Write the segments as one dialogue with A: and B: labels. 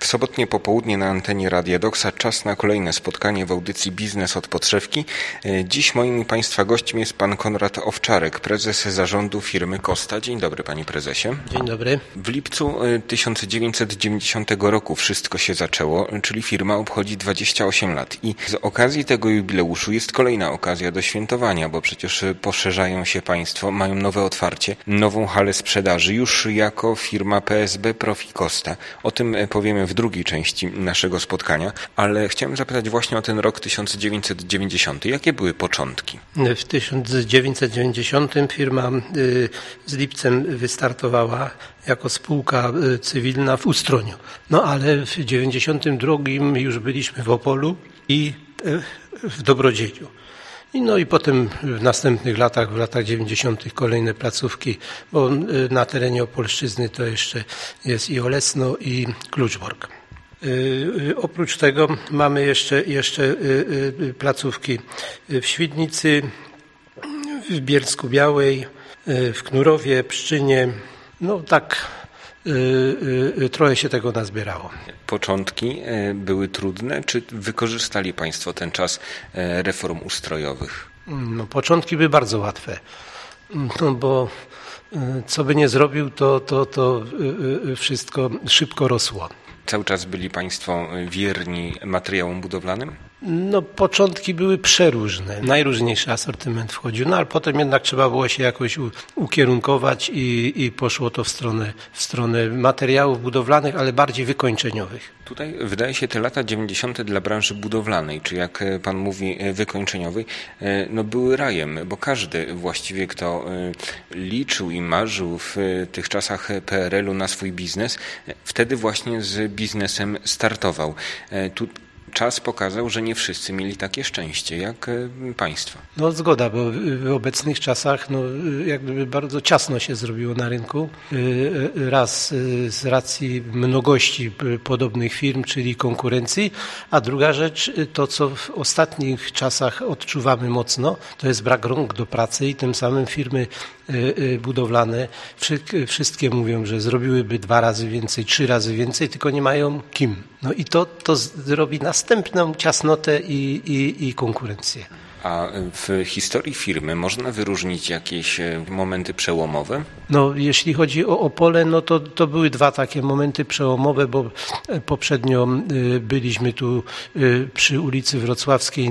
A: sobotnie popołudnie na antenie Radia Doksa. Czas na kolejne spotkanie w audycji Biznes od podszewki. Dziś moim i Państwa gościem jest pan Konrad Owczarek, prezes zarządu firmy Costa. Dzień dobry, panie prezesie.
B: Dzień dobry.
A: W lipcu 1990 roku wszystko się zaczęło, czyli firma obchodzi 28 lat i z okazji tego jubileuszu jest kolejna okazja do świętowania, bo przecież poszerzają się państwo, mają nowe otwarcie, nową halę sprzedaży już jako firma PSB Profi Costa. O tym powiemy w drugiej części naszego spotkania, ale chciałem zapytać właśnie o ten rok 1990. Jakie były początki?
B: W 1990 firma z lipcem wystartowała jako spółka cywilna w Ustroniu. No ale w 1992 już byliśmy w Opolu i w Dobrodzieniu. I potem w następnych latach, w latach 90. kolejne placówki, bo na terenie Opolszczyzny to jeszcze jest i Olesno, i Kluczbork. Oprócz tego mamy jeszcze placówki w Świdnicy, w Bielsku Białej, w Knurowie, Pszczynie. No tak trochę się tego nazbierało.
A: Początki były trudne, czy wykorzystali państwo ten czas reform ustrojowych?
B: No, początki były bardzo łatwe, no bo co by nie zrobił, to wszystko szybko rosło.
A: Cały czas byli państwo wierni materiałom budowlanym?
B: No, początki były przeróżne. Najróżniejszy asortyment wchodził, no ale potem jednak trzeba było się jakoś ukierunkować i poszło to w stronę materiałów budowlanych, ale bardziej wykończeniowych.
A: Tutaj wydaje się te lata 90. dla branży budowlanej, czy jak pan mówi wykończeniowej, no były rajem, bo każdy właściwie, kto liczył i marzył w tych czasach PRL-u na swój biznes, wtedy właśnie z biznesem startował. Czas pokazał, że nie wszyscy mieli takie szczęście jak państwo.
B: No zgoda, bo w obecnych czasach jak gdyby bardzo ciasno się zrobiło na rynku. Raz z racji mnogości podobnych firm, czyli konkurencji, a druga rzecz, to co w ostatnich czasach odczuwamy mocno, to jest brak rąk do pracy i tym samym firmy budowlane wszystkie mówią, że zrobiłyby 2 razy więcej, 3 razy więcej, tylko nie mają kim. No i to zrobi następną ciasnotę i konkurencję.
A: A w historii firmy można wyróżnić jakieś momenty przełomowe?
B: No, jeśli chodzi o Opole, no to były 2 takie momenty przełomowe, bo poprzednio byliśmy tu przy ulicy Wrocławskiej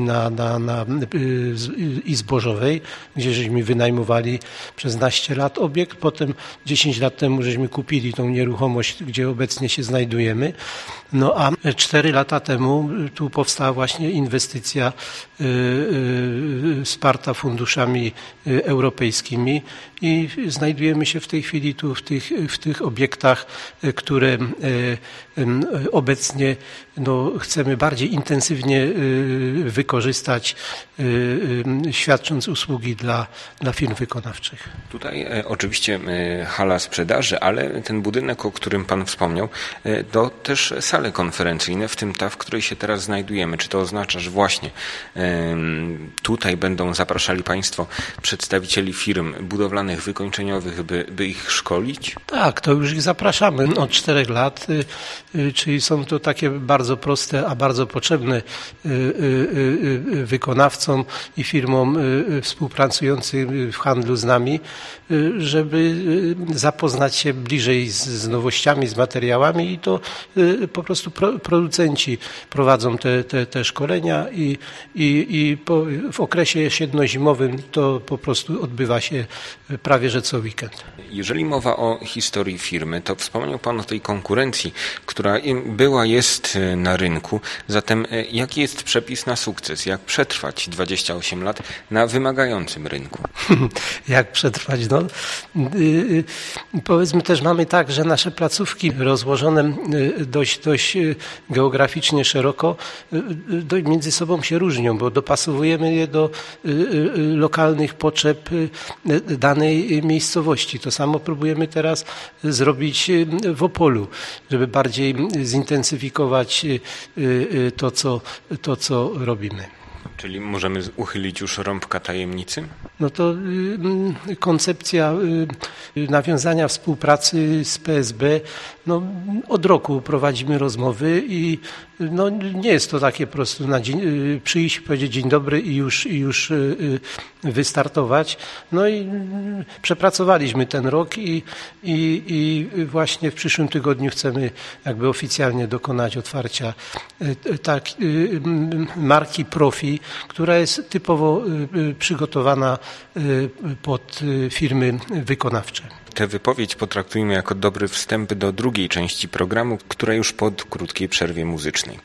B: i Zbożowej, gdzie żeśmy wynajmowali przez naście lat obiekt. Potem 10 lat temu żeśmy kupili tą nieruchomość, gdzie obecnie się znajdujemy. No a 4 lata temu tu powstała właśnie inwestycja wsparta funduszami europejskimi i znajdujemy się w tej chwili tu w tych obiektach, które obecnie chcemy bardziej intensywnie wykorzystać, świadcząc usługi dla firm wykonawczych.
A: Tutaj oczywiście hala sprzedaży, ale ten budynek, o którym pan wspomniał, to też sale konferencyjne, w tym ta, w której się teraz znajdujemy. Czy to oznacza, że właśnie tutaj będą zapraszali państwo przedstawicieli firm budowlanych, wykończeniowych, by ich szkolić?
B: Tak, to już ich zapraszamy od 4 lat, czyli są to takie bardzo proste, a bardzo potrzebne wykonawcom i firmom współpracującym w handlu z nami, żeby zapoznać się bliżej z nowościami, z materiałami i to po prostu producenci prowadzą te szkolenia i w okresie jesienno-zimowym to po prostu odbywa się prawie że co weekend.
A: Jeżeli mowa o historii firmy, to wspomniał pan o tej konkurencji, która była, jest na rynku. Zatem jaki jest przepis na sukces? Jak przetrwać 28 lat na wymagającym rynku?
B: Jak przetrwać? Powiedzmy też mamy tak, że nasze placówki rozłożone dość geograficznie szeroko między sobą się różnią, bo dopasowujemy je do lokalnych potrzeb danej miejscowości. To samo próbujemy teraz zrobić w Opolu, żeby bardziej zintensyfikować to, co robimy.
A: Czyli możemy uchylić już rąbka tajemnicy?
B: No to koncepcja nawiązania współpracy z PSB, no od roku prowadzimy rozmowy i no nie jest to takie proste przyjść, powiedzieć dzień dobry i już wystartować. No i przepracowaliśmy ten rok i właśnie w przyszłym tygodniu chcemy jakby oficjalnie dokonać otwarcia marki Profi, która jest typowo przygotowana pod firmy wykonawcze.
A: Tę wypowiedź potraktujmy jako dobry wstęp do drugiej części programu, która już po krótkiej przerwie muzycznej.